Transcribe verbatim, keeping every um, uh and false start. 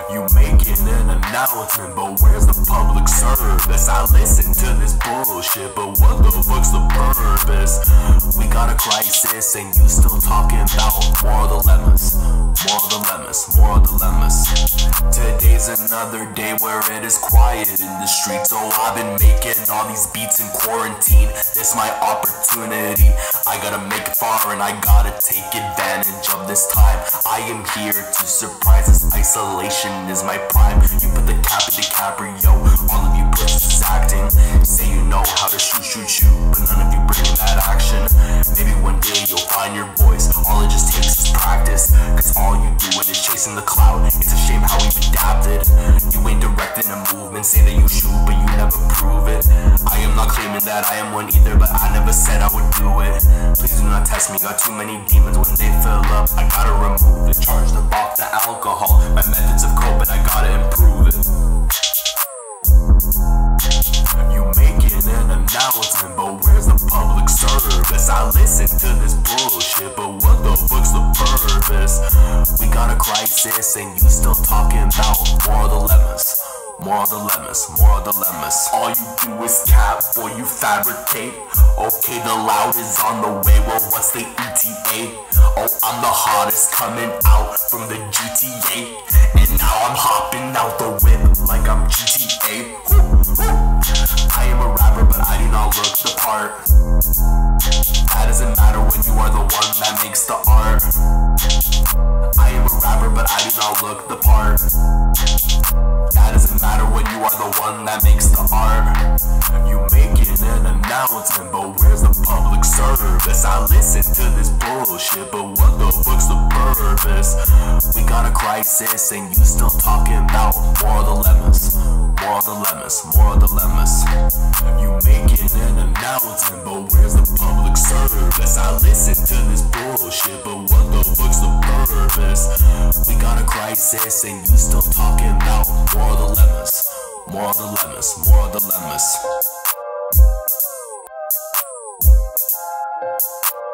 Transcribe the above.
You making an announcement, but where's the public service? I listen to this bullshit, but what the fuck's the purpose? We got a crisis and you still talking about more dilemmas, more dilemmas, more dilemmas. Today's another day where it is quiet in the streets. Oh, I've been making all these beats in quarantine. It's my opportunity. I gotta make it far and I gotta take advantage of this time. I am here to surprise. This isolation is my prime. You put the cap in DiCaprio. All of you pussies acting. Say you know how to shoot, shoot, shoot, but none of you bringing that action. Maybe one day you'll find your voice. All it just takes is practice. Cause all you doing is chasing the cloud. It's a shame how we've adapted. You ain't directing a movement. Say that you shoot, but you never prove it. I am not claiming that I am one either, but I never said I would do it. Please do not test me. Got too many demons. When they fill up, I gotta remove it. Charge them off the alcohol. My methods of coping, I gotta improve it. You making an announcement, but where's the public service? I listen to this bullshit, but what the fuck's the purpose? We got a crisis and you still talking about more dilemmas, more dilemmas, more dilemmas. All you do is cap or you fabricate. Okay, the loud is on the way. Well, what's the E T A? Oh, I'm the hottest coming out from the G T A, and now I'm hopping out the whip like I'm G T A. I am a rapper, but I do not look the part. That doesn't matter when you are the one that makes the art. I am a rapper, but I do not look the part. That doesn't matter when you are the one that makes the art. You making an announcement, but where's the public service? I listen to this bullshit, but what the fuck's the purpose? We got a crisis and you still talking about more dilemmas, more dilemmas, more dilemmas. You making an announcement, but where's the public service? I listen to this bullshit, but what the fuck's the purpose? We got a crisis and you still talking about more dilemmas, more dilemmas, more dilemmas.